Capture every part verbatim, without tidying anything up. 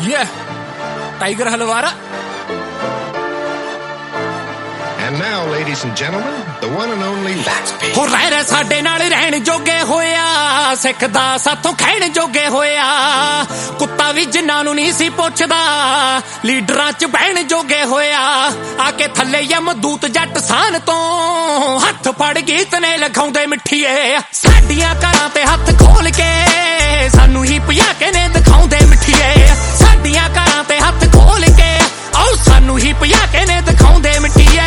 Yeah, Tiger Halwara. And now, ladies and gentlemen, the one and only Let's Be. हो रह रहे साडे नाल रहन जोगे होया, सिखदा साथों खैण जोगे होया, कुत्ता भी जिन्हां नूं नहीं सी पुछदा, लीडरां च बहण जोगे होया, आके थल्ले यमदूत जट सान तो हथ फड़ गीत ने लखाउंदे मिठीए, साडियां घरां ते हथ खोल के सानू ही पिया के ने दिखाउंदे मिठीए, साडियां घरां ते हथ खोल के आओ सानू ही पिया के ने दिखाउंदे मिठीए।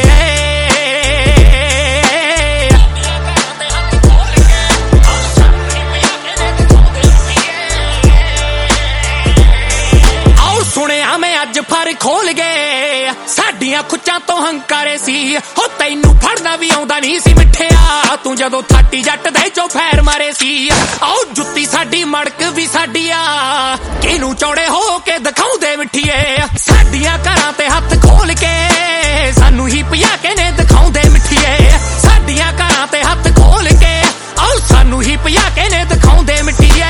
सुनिया मैं अज फर खोल गए साडियां खुच्चां तो हंकारे सी हो तैनू फड़ना भी आउंदा नहीं सी मिठिया तू जदों थाटी जट दे चो फैर मारे सी आओ जुत्ती साडी मड़क भी साडिया किनू चौड़े हो के दिखाउंदे मिठिए साडियां घरां ते हथ खोल के सानू ही पिया के ने दिखाउंदे मिठिए साडियां घरां ते हथ खोल के आओ सानू ही पिया के ने दिखाउंदे मिठिए।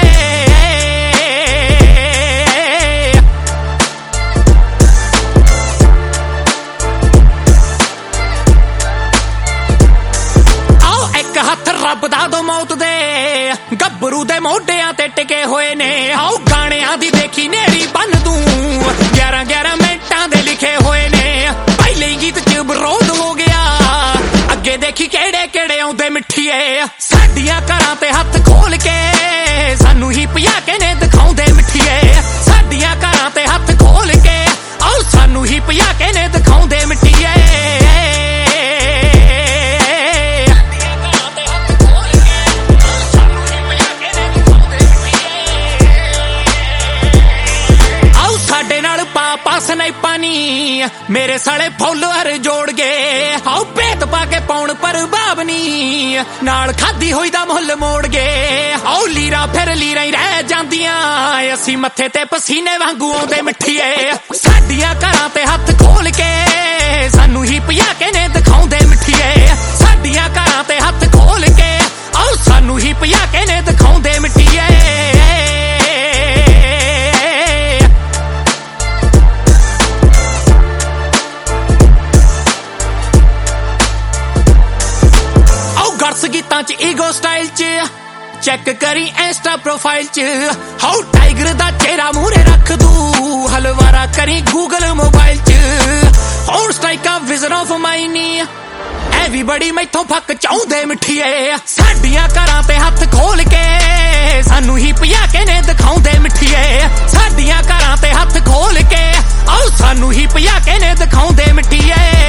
रब दा दो मौत दे गब्बरू दे मोढियां ते टिके होए ने आओ गाणियां दी देखी नेरी बन दूं ग्यारह ग्यारह मिनटां दे लिखे होए ने पहले गीत च विरोध हो गया अगे देखी केड़े केड़े आउंदे मिठिए साडियां घरां ते हथ खोल के सानू ही पिया के ने दिखाउंदे मिठिए साडियां घरां ते हथ खोल के आओ सानू ही पिया के ने दिखाउंदे मिठिए। पानी मेरे साले फॉलोअर जोड़ गए आओ भेत पाके पौन पर बाबनी नाल खादी होई दा मुल मोड़ गए आओ लीरा फिर लीरा ही रह जांदियां असी मथे ते पसीने वांगू आउंदे मिठिए साडियां घरां ते हथ खोल के सानू ही पिया के ने दिखाउंदे मिठिए साडियां घरां ते हथ खोल के आओ सानू ही पिया के ने दिखाउंदे मिठिए। गीतां च ईगो स्टाइल च चेक करी इंस्टा प्रोफाइल च हाउ टाइगर दा चेहरा मूहरे रख दू हलवारा करी गूगल मोबाइल च होर स्ट्राइका विजन ऑफ माइनी एवरीबॉडी मैथों फक चाहुंदे मिठिए साडियां घरां ते हथ खोल के सानू ही पिया के ने दिखाउंदे मिठिए साडियां घरां ते हथ खोल के आओ सानू ही पिया के ने दिखाउंदे मिठिए।